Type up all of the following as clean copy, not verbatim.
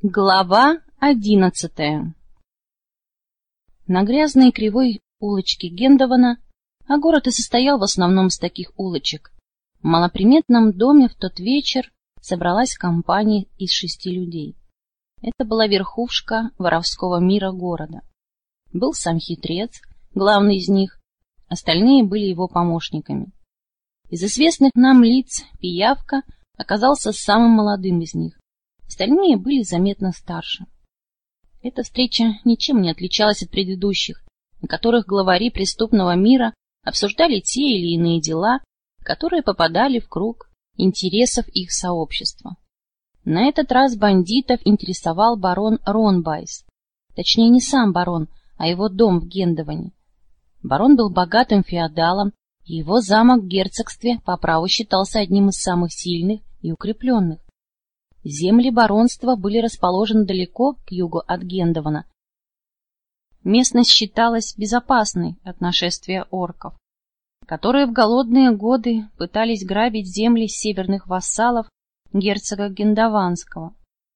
Глава 11. На грязной и кривой улочке Гендована, а город и состоял в основном из таких улочек, в малоприметном доме в тот вечер собралась компания из 6 людей. Это была верхушка воровского мира города. Был сам хитрец, главный из них, остальные были его помощниками. Из известных нам лиц Пиявка оказался самым молодым из них. Остальные были заметно старше. Эта встреча ничем не отличалась от предыдущих, на которых главари преступного мира обсуждали те или иные дела, которые попадали в круг интересов их сообщества. На этот раз бандитов интересовал барон Ронбайс. Точнее, не сам барон, а его дом в Гендоване. Барон был богатым феодалом, и его замок в герцогстве по праву считался одним из самых сильных и укрепленных. Земли баронства были расположены далеко к югу от Гендована. Местность считалась безопасной от нашествия орков, которые в голодные годы пытались грабить земли северных вассалов герцога Гендованского.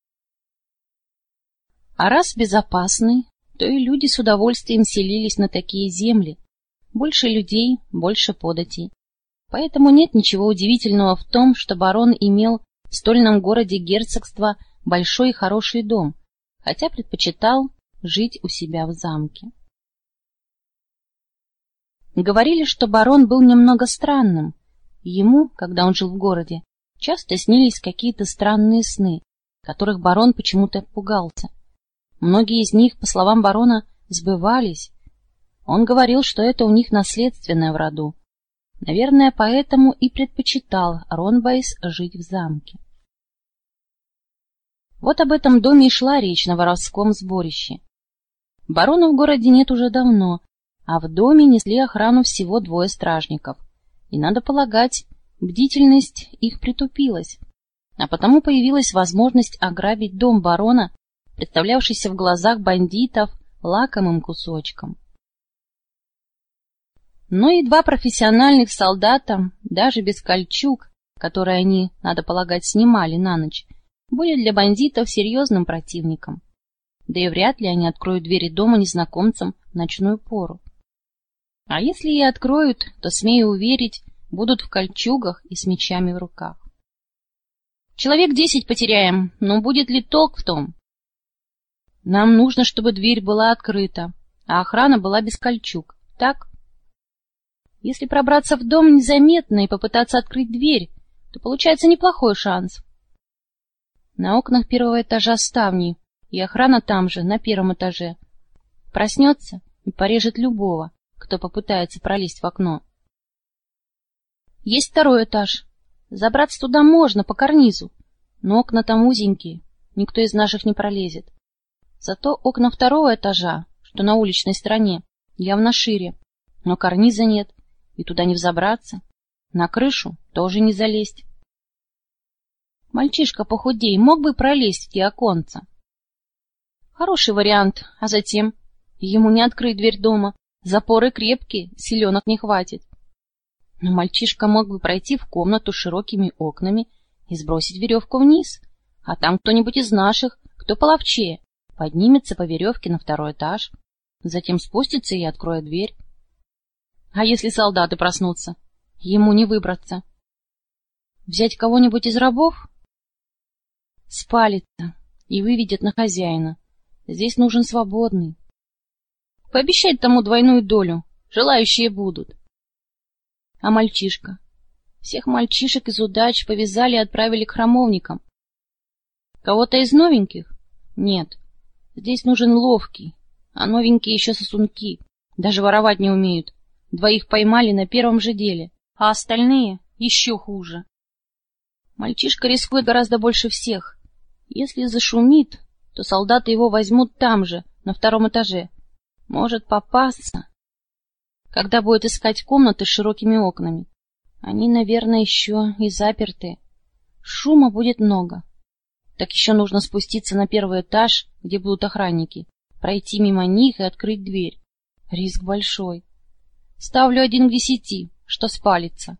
А раз безопасной, то и люди с удовольствием селились на такие земли. Больше людей, больше податей. Поэтому нет ничего удивительного в том, что барон имел в стольном городе герцогства большой и хороший дом, хотя предпочитал жить у себя в замке. Говорили, что барон был немного странным. Ему, когда он жил в городе, часто снились какие-то странные сны, которых барон почему-то пугался. Многие из них, по словам барона, сбывались. Он говорил, что это у них наследственное в роду. Наверное, поэтому и предпочитал Ронбайс жить в замке. Вот об этом доме и шла речь на воровском сборище. Барона в городе нет уже давно, а в доме несли охрану всего 2 стражников. И, надо полагать, бдительность их притупилась, а потому появилась возможность ограбить дом барона, представлявшийся в глазах бандитов лакомым кусочком. Но и 2 профессиональных солдата, даже без кольчуг, которые они, надо полагать, снимали на ночь, были для бандитов серьезным противником. Да и вряд ли они откроют двери дома незнакомцам в ночную пору. А если и откроют, то, смею уверить, будут в кольчугах и с мечами в руках. Человек 10 потеряем, но будет ли толк в том? Нам нужно, чтобы дверь была открыта, а охрана была без кольчуг, так? Если пробраться в дом незаметно и попытаться открыть дверь, то получается неплохой шанс. На окнах 1-го этажа ставни, и охрана там же, на 1-м этаже. Проснется и порежет любого, кто попытается пролезть в окно. Есть 2-й этаж. Забраться туда можно по карнизу, но окна там узенькие, никто из наших не пролезет. Зато окна 2-го этажа, что на уличной стороне, явно шире, но карниза нет, и туда не взобраться. На крышу тоже не залезть. Мальчишка похудей мог бы пролезть в те оконца. Хороший вариант, а затем ему не открыть дверь дома. Запоры крепкие, силенок не хватит. Но мальчишка мог бы пройти в комнату с широкими окнами и сбросить веревку вниз, а там кто-нибудь из наших, кто половчее, поднимется по веревке на 2-й этаж, затем спустится и откроет дверь. А если солдаты проснутся? Ему не выбраться. Взять кого-нибудь из рабов? Спалится и выведет на хозяина. Здесь нужен свободный. Пообещать тому 2-ю долю, желающие будут. А мальчишка? Всех мальчишек из удач повязали и отправили к храмовникам. Кого-то из новеньких? Нет. Здесь нужен ловкий, а новенькие еще сосунки, даже воровать не умеют. 2 поймали на 1-м же деле, а остальные еще хуже. Мальчишка рискует гораздо больше всех. Если зашумит, то солдаты его возьмут там же, на 2-м этаже. Может попасться. Когда будет искать комнаты с широкими окнами? Они, наверное, еще и заперты. Шума будет много. Так еще нужно спуститься на 1-й этаж, где будут охранники, пройти мимо них и открыть дверь. Риск большой. Ставлю 1 к 10, что спалится.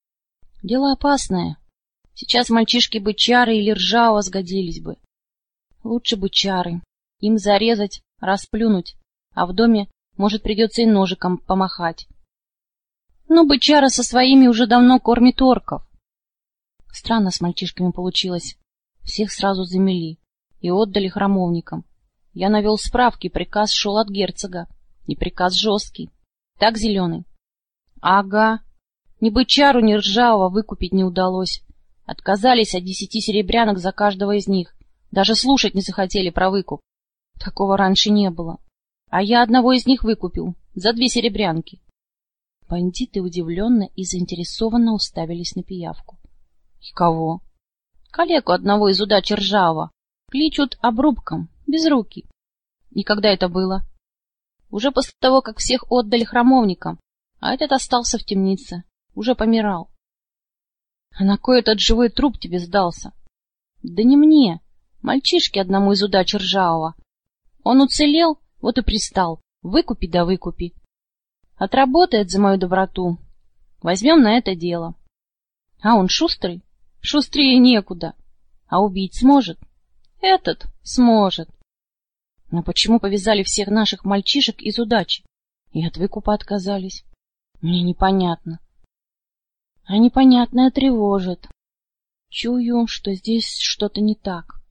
Дело опасное. Сейчас мальчишки-бычары или Ржао сгодились бы. Лучше бы чары. Им зарезать, расплюнуть, а в доме, может, придется и ножиком помахать. Но бычара со своими уже давно кормит орков. Странно с мальчишками получилось. Всех сразу замели и отдали храмовникам. Я навел справки, приказ шел от герцога. И приказ жесткий. Так, Зеленый? Ага. Ни бычару, ни ржавого выкупить не удалось. Отказались от 10 серебрянок за каждого из них. Даже слушать не захотели про выкуп. Такого раньше не было. А я одного из них выкупил за 2 серебрянки. Бандиты удивленно и заинтересованно уставились на пиявку. И кого? Коллегу одного из удачи ржавого. Кличут обрубком, без руки. И когда это было? Уже после того, как всех отдали храмовникам, а этот остался в темнице, уже помирал. А на кой этот живой труп тебе сдался? Да не мне, мальчишке одному из удачи ржавого. Он уцелел, вот и пристал. Выкупи да выкупи. Отработает за мою доброту. Возьмем на это дело. А он шустрый? Шустрее некуда. А убить сможет? Этот сможет. Но почему повязали всех наших мальчишек из удачи и от выкупа отказались? Мне непонятно. А непонятное тревожит. Чую, что здесь что-то не так.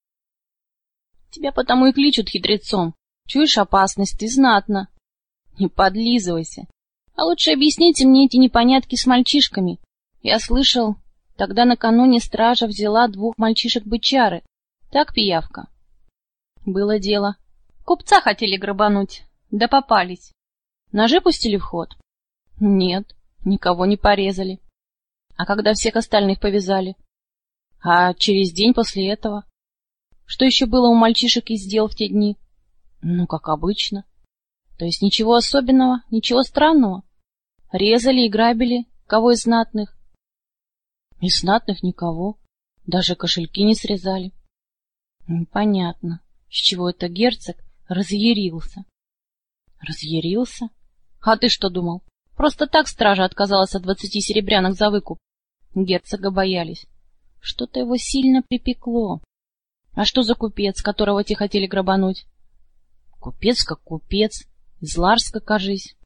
Тебя потому и кличут хитрецом. Чуешь опасность, ты знатно. Не подлизывайся. А лучше объясните мне эти непонятки с мальчишками. Я слышал, тогда накануне стража взяла 2 мальчишек-бычары. Так, пиявка? Было дело. Купца хотели грабануть, да попались. Ножи пустили в ход? Нет, никого не порезали. А когда всех остальных повязали? А через день после этого? Что еще было у мальчишек из дел в те дни? Ну, как обычно. То есть ничего особенного, ничего странного? Резали и грабили кого из знатных? Из знатных никого. Даже кошельки не срезали. Понятно, с чего это герцог разъярился. Разъярился? А ты что думал? Просто так стража отказалась от 20 серебрянок за выкуп. Герцога боялись. Что-то его сильно припекло. А что за купец, которого те хотели грабануть? Купец как купец. Из Ларска, кажись.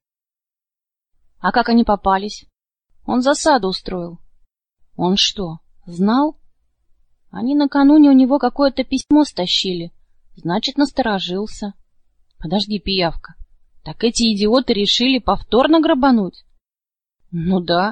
А как они попались? Он засаду устроил. Он что, знал? Они накануне у него какое-то письмо стащили. Значит, насторожился. Подожди, пиявка. Так эти идиоты решили повторно грабануть? Ну да.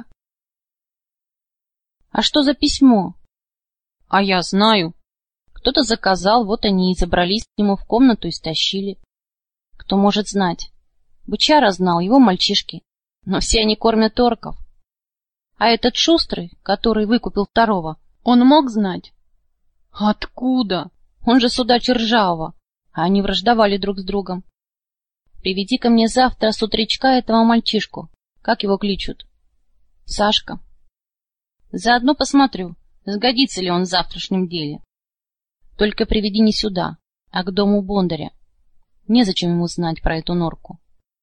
А что за письмо? А я знаю. Кто-то заказал, вот они и забрались к нему в комнату и стащили. Кто может знать? Бычара знал, его мальчишки. Но все они кормят орков. А этот шустрый, который выкупил второго, он мог знать? Откуда? Он же судач ржавого, а они враждовали друг с другом. Приведи ко мне завтра с утречка этого мальчишку. Как его кличут? Сашка. Заодно посмотрю, сгодится ли он в завтрашнем деле. Только приведи не сюда, а к дому Бондаря. Незачем ему знать про эту норку.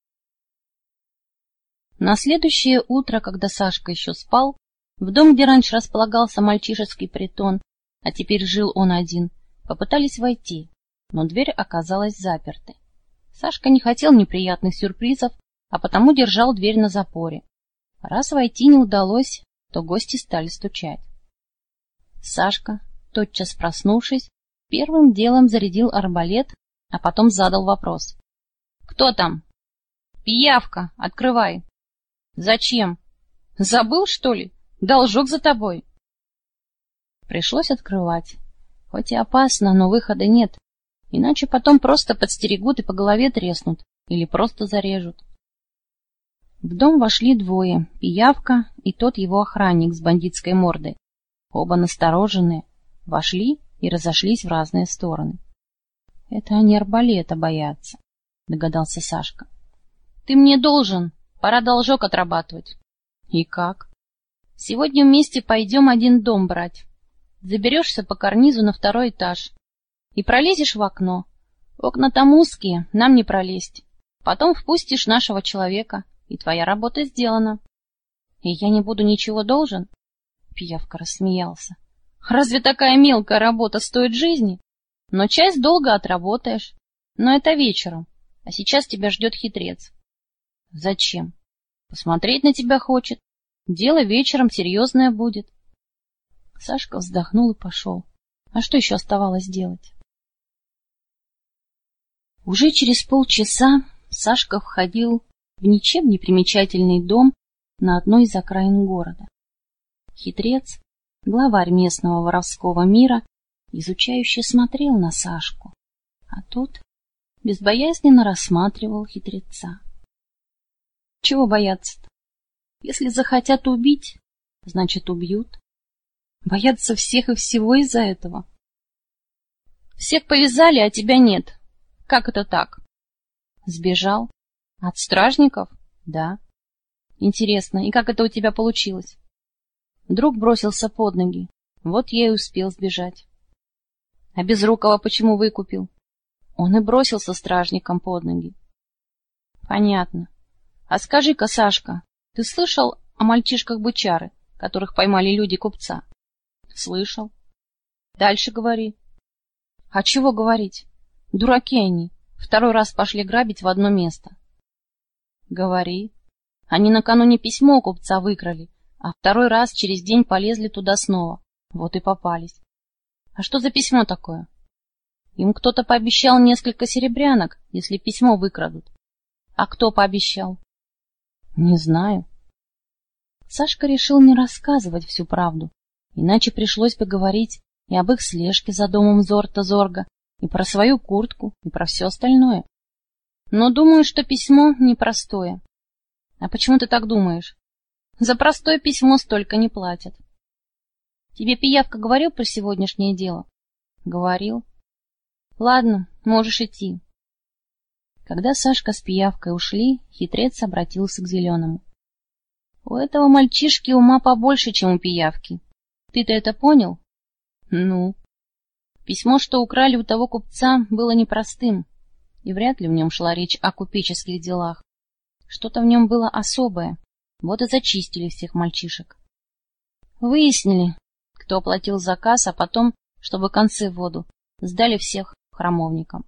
На следующее утро, когда Сашка еще спал, в дом, где раньше располагался мальчишеский притон, а теперь жил он один, попытались войти, но дверь оказалась запертой. Сашка не хотел неприятных сюрпризов, а потому держал дверь на запоре. Раз войти не удалось, то гости стали стучать. Сашка, тотчас проснувшись, первым делом зарядил арбалет, а потом задал вопрос. — Кто там? — Пиявка, открывай. — Зачем? Забыл, что ли? Должок за тобой. Пришлось открывать. Хоть и опасно, но выхода нет. Иначе потом просто подстерегут и по голове треснут. Или просто зарежут. В дом вошли 2, пиявка и тот его охранник с бандитской мордой. Оба настороженные. Вошли и разошлись в разные стороны. — Это они арбалета боятся, — догадался Сашка. — Ты мне должен. Пора должок отрабатывать. — И как? — Сегодня вместе пойдем один дом брать. Заберешься по карнизу на 2-й этаж и пролезешь в окно. Окна там узкие, нам не пролезть. Потом впустишь нашего человека, и твоя работа сделана. — И я не буду ничего должен? Пиявка рассмеялся. — Разве такая мелкая работа стоит жизни? Но часть долга отработаешь. Но это вечером. А сейчас тебя ждет хитрец. Зачем? Посмотреть на тебя хочет. Дело вечером серьезное будет. Сашка вздохнул и пошел. А что еще оставалось делать? Уже через полчаса Сашка входил в ничем не примечательный дом на одной из окраин города. Хитрец, главарь местного воровского мира, изучающе смотрел на Сашку, а тот безбоязненно рассматривал хитреца. Чего бояться-то? Если захотят убить, значит убьют. Боятся всех и всего из-за этого. Всех повязали, а тебя нет. Как это так? Сбежал. От стражников? Да. Интересно, и как это у тебя получилось? Друг бросился под ноги. Вот я и успел сбежать. А Безрукова почему выкупил? Он и бросился стражником под ноги. Понятно. А скажи-ка, Сашка, ты слышал о мальчишках-бычары, которых поймали люди купца? Слышал. Дальше говори. А чего говорить? Дураки они. Второй раз пошли грабить в одно место. Говори. Они накануне письмо у купца выкрали, а второй раз через день полезли туда снова. Вот и попались. А что за письмо такое? Им кто-то пообещал несколько серебрянок, если письмо выкрадут. А кто пообещал? Не знаю. Сашка решил не рассказывать всю правду, иначе пришлось бы говорить и об их слежке за домом Зорта-Зорга, и про свою куртку, и про все остальное. Но думаю, что письмо непростое. А почему ты так думаешь? За простое письмо столько не платят. Тебе Пиявка говорил про сегодняшнее дело? Говорил. Ладно, можешь идти. Когда Сашка с Пиявкой ушли, хитрец обратился к Зеленому. У этого мальчишки ума побольше, чем у Пиявки. Ты-то это понял? Ну? Письмо, что украли у того купца, было непростым, и вряд ли в нем шла речь о купеческих делах. Что-то в нем было особое, вот и зачистили всех мальчишек. Выяснили, кто оплатил заказ, а потом, чтобы концы в воду, сдали всех храмовникам.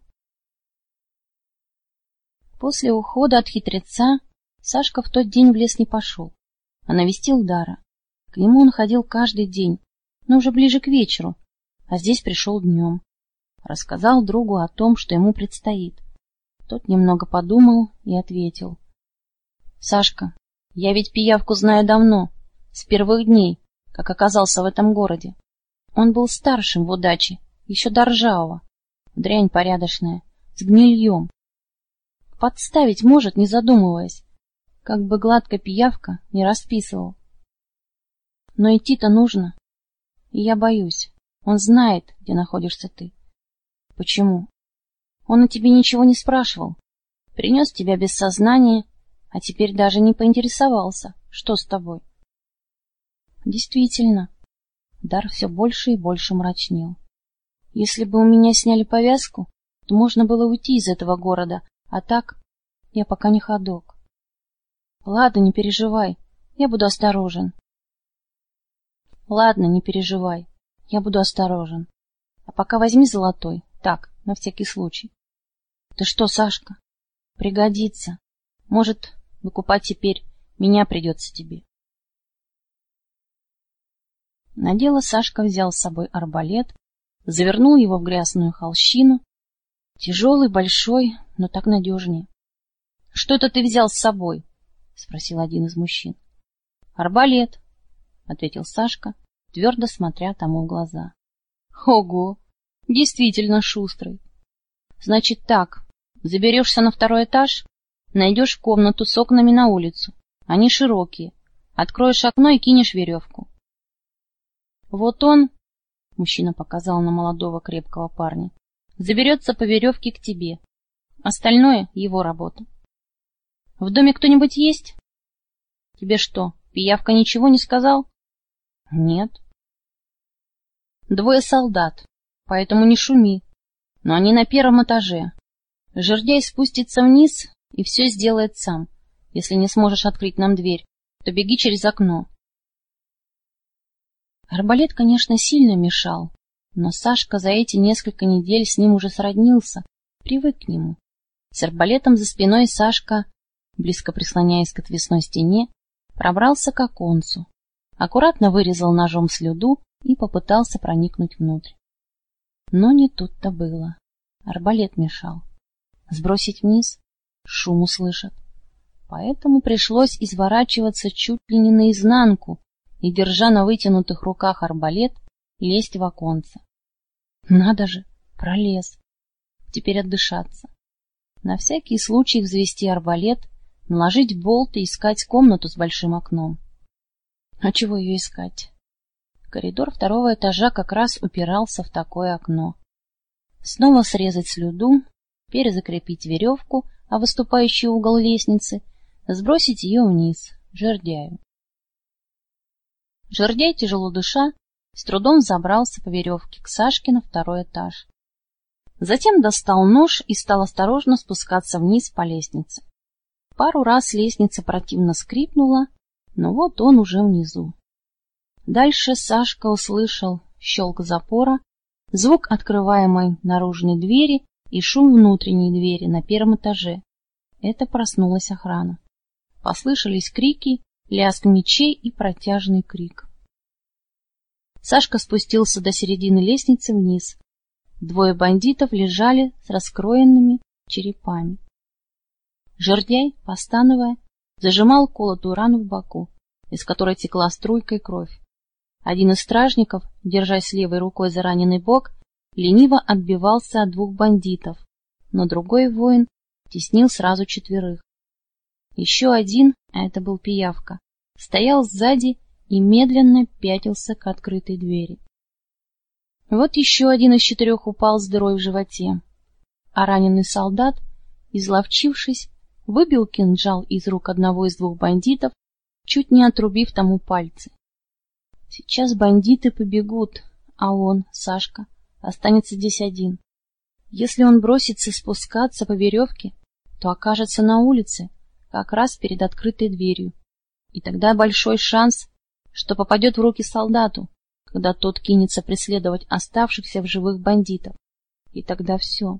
После ухода от хитреца Сашка в тот день в лес не пошел, а навестил Дара. К нему он ходил каждый день, но уже ближе к вечеру, а здесь пришел днем. Рассказал другу о том, что ему предстоит. Тот немного подумал и ответил. — Сашка, я ведь Пиявку знаю давно, с первых дней, как оказался в этом городе. Он был старшим в удаче, еще до ржавого. Дрянь порядочная, с гнильем. Подставить может, не задумываясь, как бы гладко Пиявка не расписывал. Но идти-то нужно, и я боюсь. Он знает, где находишься ты. Почему? Он о тебе ничего не спрашивал. Принес тебя без сознания, а теперь даже не поинтересовался, что с тобой. Действительно, Дар все больше и больше мрачнел. Если бы у меня сняли повязку, то можно было уйти из этого города, а так я пока не ходок. Ладно, не переживай, я буду осторожен. Ладно, не переживай. Я буду осторожен. А пока возьми золотой. Так, на всякий случай. Ты что, Сашка? Пригодится. Может, выкупать теперь меня придется тебе. На дело Сашка взял с собой арбалет, завернул его в грязную холщину. Тяжелый, большой, но так надежнее. — Что это ты взял с собой? — спросил один из мужчин. — Арбалет, — ответил Сашка, твердо смотря тому в глаза. — Ого! Действительно шустрый. Значит так, заберешься на второй этаж, найдешь комнату с окнами на улицу. Они широкие. Откроешь окно и кинешь веревку. Вот он, — мужчина показал на молодого крепкого парня, — заберется по веревке к тебе. Остальное — его работа. В доме кто-нибудь есть? Тебе что, Пиявка ничего не сказал? Нет. Двое солдат, поэтому не шуми. Но они на первом этаже. Жердяй спустится вниз и все сделает сам. Если не сможешь открыть нам дверь, то беги через окно. Арбалет, конечно, сильно мешал, Но Сашка за эти несколько недель с ним уже сроднился, привык к нему. С арбалетом за спиной Сашка, близко прислоняясь к отвесной стене, пробрался к оконцу, аккуратно вырезал ножом слюду и попытался проникнуть внутрь. Но не тут-то было. Арбалет мешал. Сбросить вниз — шум услышат. Поэтому пришлось изворачиваться чуть ли не наизнанку и, держа на вытянутых руках арбалет, лезть в оконце. Надо же, пролез. Теперь отдышаться. На всякий случай взвести арбалет, наложить болт и искать комнату с большим окном. А чего ее искать? Коридор второго этажа как раз упирался в такое окно. Снова срезать слюду, перезакрепить веревку, а выступающий угол лестницы, сбросить ее вниз, жердяю. Жердяй, тяжело дыша, с трудом забрался по веревке к Сашке на второй этаж. Затем достал нож и стал осторожно спускаться вниз по лестнице. Пару раз лестница противно скрипнула, но вот он уже внизу. Дальше Сашка услышал щелк запора, звук открываемой наружной двери и шум внутренней двери на первом этаже. Это проснулась охрана. Послышались крики, лязг мечей и протяжный крик. Сашка спустился до середины лестницы вниз. Двое бандитов лежали с раскроенными черепами. Жердяй, постановая, зажимал колотую рану в боку, из которой текла струйкой кровь. Один из стражников, держась левой рукой за раненый бок, лениво отбивался от двух бандитов, но другой воин теснил сразу четверых. Еще один, а это был пиявка, стоял сзади и медленно пятился к открытой двери. Вот еще один из четырех упал с дырой в животе, а раненый солдат, изловчившись, выбил кинжал из рук одного из двух бандитов, чуть не отрубив тому пальцы. Сейчас бандиты побегут, а он, Сашка, останется здесь один. Если он бросится спускаться по веревке, то окажется на улице, как раз перед открытой дверью. И тогда большой шанс, что попадет в руки солдату, когда тот кинется преследовать оставшихся в живых бандитов. И тогда все.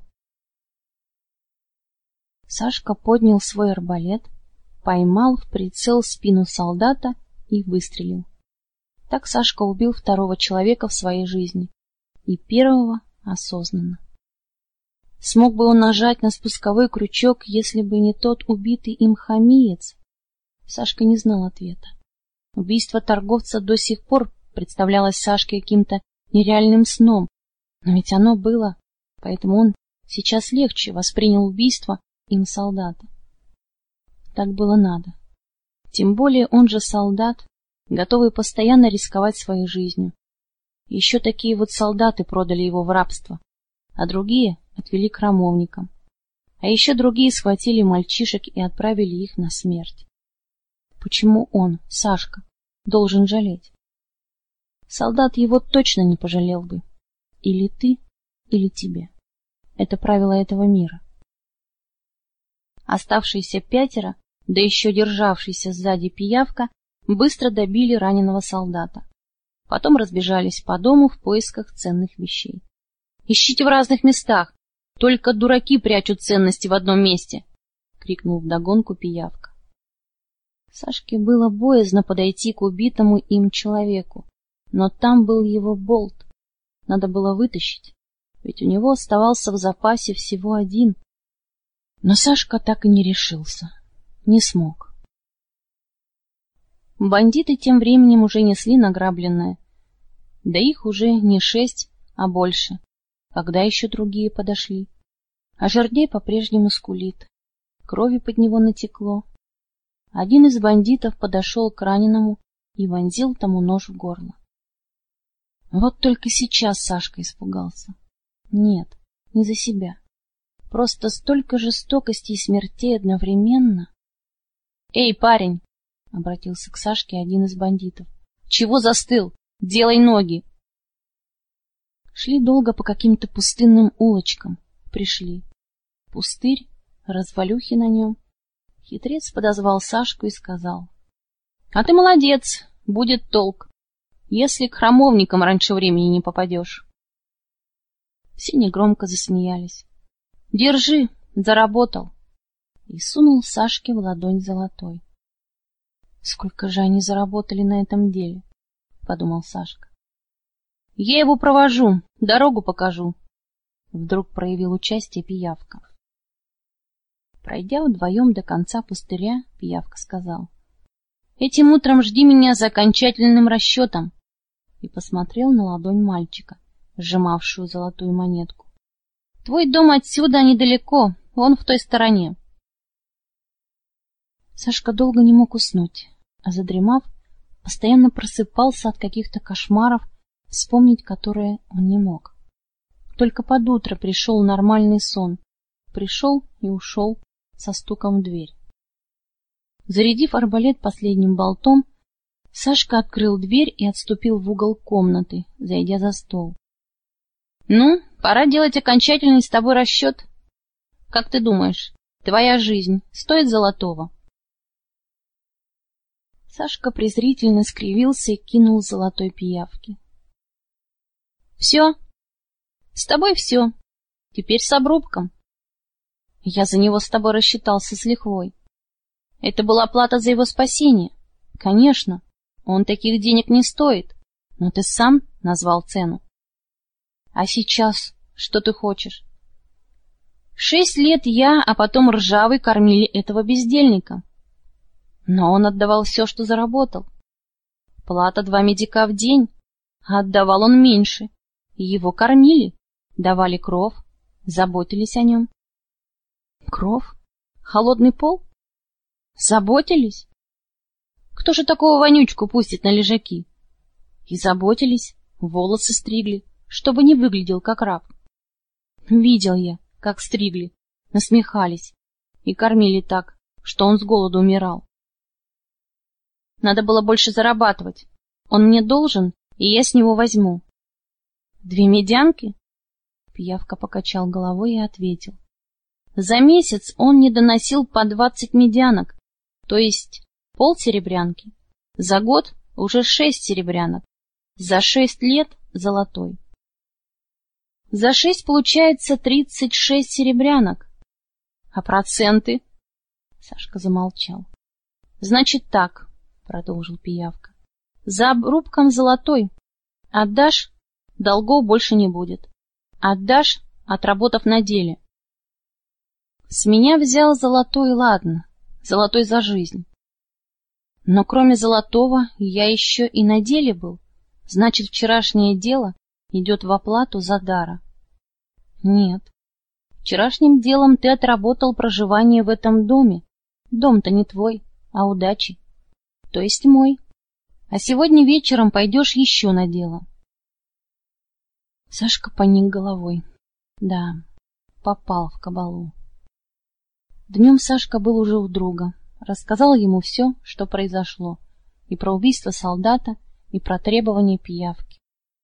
Сашка поднял свой арбалет, поймал в прицел спину солдата и выстрелил. Так Сашка убил второго человека в своей жизни и первого осознанно. Смог бы он нажать на спусковой крючок, если бы не тот убитый им хамиец? Сашка не знал ответа. Убийство торговца до сих пор представлялось Сашке каким-то нереальным сном, но ведь оно было, поэтому он сейчас легче воспринял убийство им солдата. Так было надо. Тем более он же солдат, готовый постоянно рисковать своей жизнью. Еще такие вот солдаты продали его в рабство, а другие отвели к храмовникам. А еще другие схватили мальчишек и отправили их на смерть. Почему он, Сашка, должен жалеть? Солдат его точно не пожалел бы. Или ты, или тебе. Это правило этого мира. Оставшиеся пятеро, да еще державшийся сзади пиявка, быстро добили раненого солдата. Потом разбежались по дому в поисках ценных вещей. — Ищите в разных местах! Только дураки прячут ценности в одном месте! — крикнул вдогонку пиявка. Сашке было боязно подойти к убитому им человеку, но там был его болт. Надо было вытащить, ведь у него оставался в запасе всего один. Но Сашка так и не решился, не смог. Бандиты тем временем уже несли награбленное. Да их уже не 6, а больше. Когда еще другие подошли? А жердяй по-прежнему скулит. Крови под него натекло. Один из бандитов подошел к раненому и вонзил тому нож в горло. Вот только сейчас Сашка испугался. Нет, не за себя. Просто столько жестокости и смертей одновременно. — Эй, парень! — обратился к Сашке один из бандитов. — Чего застыл? Делай ноги! Шли долго по каким-то пустынным улочкам. Пришли. Пустырь, развалюхи на нем. Хитрец подозвал Сашку и сказал: — А ты молодец, будет толк, если к храмовникам раньше времени не попадешь. Все негромко засмеялись. «Держи, заработал!» И сунул Сашке в ладонь золотой. «Сколько же они заработали на этом деле?» — подумал Сашка. «Я его провожу, дорогу покажу!» Вдруг проявил участие Пиявка. Пройдя вдвоем до конца пустыря, Пиявка сказал: «Этим утром жди меня за окончательным расчетом!» И посмотрел на ладонь мальчика, сжимавшую золотую монетку. «Твой дом отсюда недалеко, он в той стороне». Сашка долго не мог уснуть, а задремав, постоянно просыпался от каких-то кошмаров, вспомнить которые он не мог. Только под утро пришел нормальный сон. Пришел и ушел со стуком в дверь. Зарядив арбалет последним болтом, Сашка открыл дверь и отступил в угол комнаты, зайдя за стол. «Ну, пора делать окончательный с тобой расчет. Как ты думаешь, твоя жизнь стоит золотого?» Сашка презрительно скривился и кинул золотой Пиявке. «Все? С тобой все. Теперь с обрубком. Я за него с тобой рассчитался с лихвой. Это была плата за его спасение. Конечно, он таких денег не стоит, но ты сам назвал цену. А сейчас что ты хочешь? 6 лет я, а потом Ржавый кормили этого бездельника. Но он отдавал все, что заработал. Плата 2 медика в день, а отдавал он меньше. И его кормили, давали кров, заботились о нем. Кров? Холодный пол? Заботились? Кто же такого вонючку пустит на лежаки? И заботились, волосы стригли, чтобы не выглядел как раб. Видел я, как стригли, насмехались и кормили так, что он с голоду умирал. Надо было больше зарабатывать. Он мне должен, и я с него возьму. 2 медянки? Пиявка покачал головой и ответил. За месяц он не доносил по 20 медянок, то есть полсеребрянки. За год уже 6 серебрянок. За 6 лет золотой. За 6 получается 36 серебрянок. А проценты? Сашка замолчал. Значит так, продолжил Пиявка. За обрубком золотой. Отдашь, долгов больше не будет. Отдашь, отработав на деле. С меня взял золотой, ладно, золотой за жизнь. Но кроме золотого я еще и на деле был. Значит, вчерашнее дело идет в оплату за дара. Нет. Вчерашним делом ты отработал проживание в этом доме. Дом-то не твой, а удачи. То есть мой. А сегодня вечером пойдешь еще на дело. Сашка поник головой. Да, попал в кабалу. Днем Сашка был уже у друга. Рассказал ему все, что произошло. И про убийство солдата, и про требования Пиявки.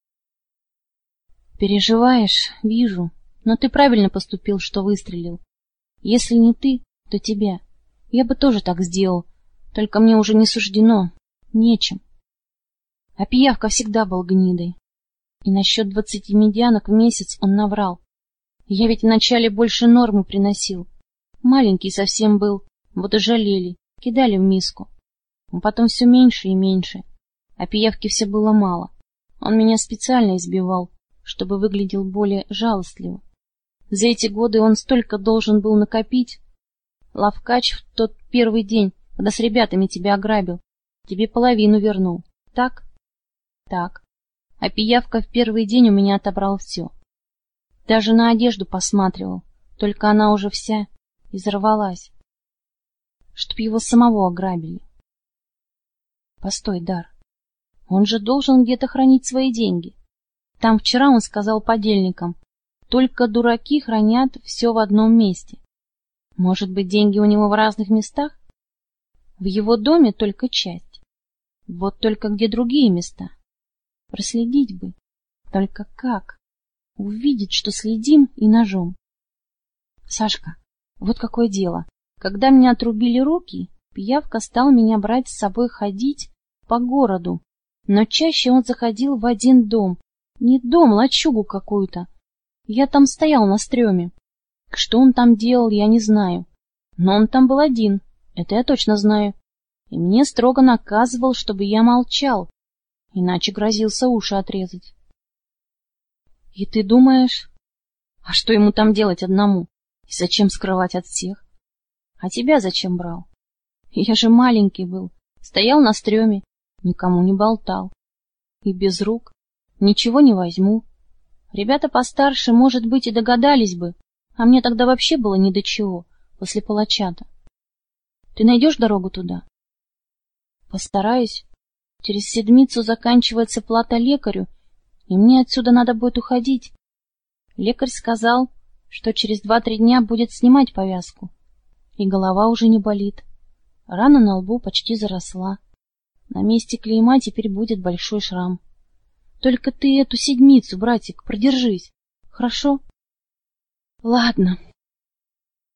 Переживаешь, вижу, но ты правильно поступил, что выстрелил. Если не ты, то тебя. Я бы тоже так сделал, только мне уже не суждено, нечем. А Пиявка всегда был гнидой. И насчет 20 медянок в месяц он наврал. Я ведь вначале больше нормы приносил. Маленький совсем был, вот и жалели, кидали в миску. А потом все меньше и меньше, а Пиявки все было мало. Он меня специально избивал, чтобы выглядел более жалостливо. За эти годы он столько должен был накопить. Лавкач в тот первый день, когда с ребятами тебя ограбил, тебе половину вернул. Так? Так. А Пиявка в первый день у меня отобрал все. Даже на одежду посматривал, только она уже вся изорвалась. Чтоб его самого ограбили. Постой, Дар. Он же должен где-то хранить свои деньги. Там вчера он сказал подельникам, только дураки хранят все в одном месте. Может быть, деньги у него в разных местах? В его доме только часть. Вот только где другие места? Проследить бы. Только как? Увидеть, что следим, и ножом. Сашка, вот какое дело. Когда мне отрубили руки, Пиявка стал меня брать с собой ходить по городу. Но чаще он заходил в один дом. Не дом, лачугу какую-то. Я там стоял на стреме. Что он там делал, я не знаю. Но он там был один, это я точно знаю. И мне строго наказывал, чтобы я молчал, иначе грозился уши отрезать. И ты думаешь, а что ему там делать одному? И зачем скрывать от всех? А тебя зачем брал? Я же маленький был, стоял на стреме, никому не болтал. И без рук ничего не возьму. Ребята постарше, может быть, и догадались бы, а мне тогда вообще было ни до чего, после палача-то. Ты найдешь дорогу туда? Постараюсь. Через седмицу заканчивается плата лекарю, и мне отсюда надо будет уходить. Лекарь сказал, что через 2-3 дня будет снимать повязку, и голова уже не болит. Рана на лбу почти заросла. На месте клейма теперь будет большой шрам. Только ты эту седмицу, братик, продержись, хорошо? Ладно.